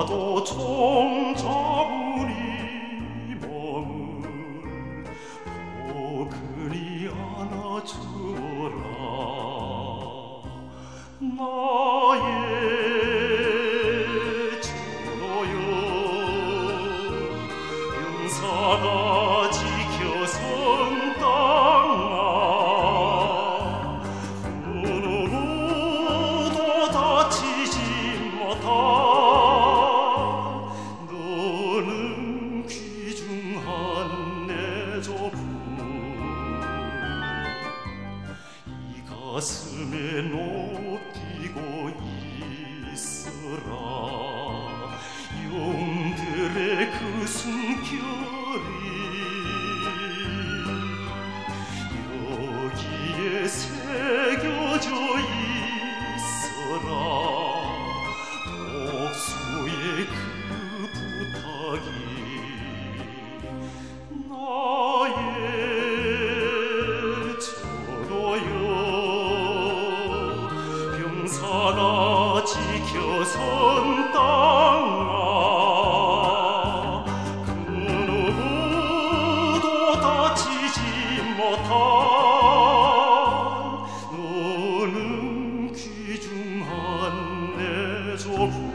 나도 총자군이 몸을 포근히 안아주라. 나의 전호여 병사가 지켜선 땅아 눈으로도 다치지 못한 너는 귀중한 내 조부. 이 가슴에 높이고 있어라. 용들의 그 숨결이 여기에 새겨져 있어라. 복수의 그 부탁이 나의 전호여 병사가 지켜선 땅아 그 누구도 다치지 못한 너는 귀중한 내 조부.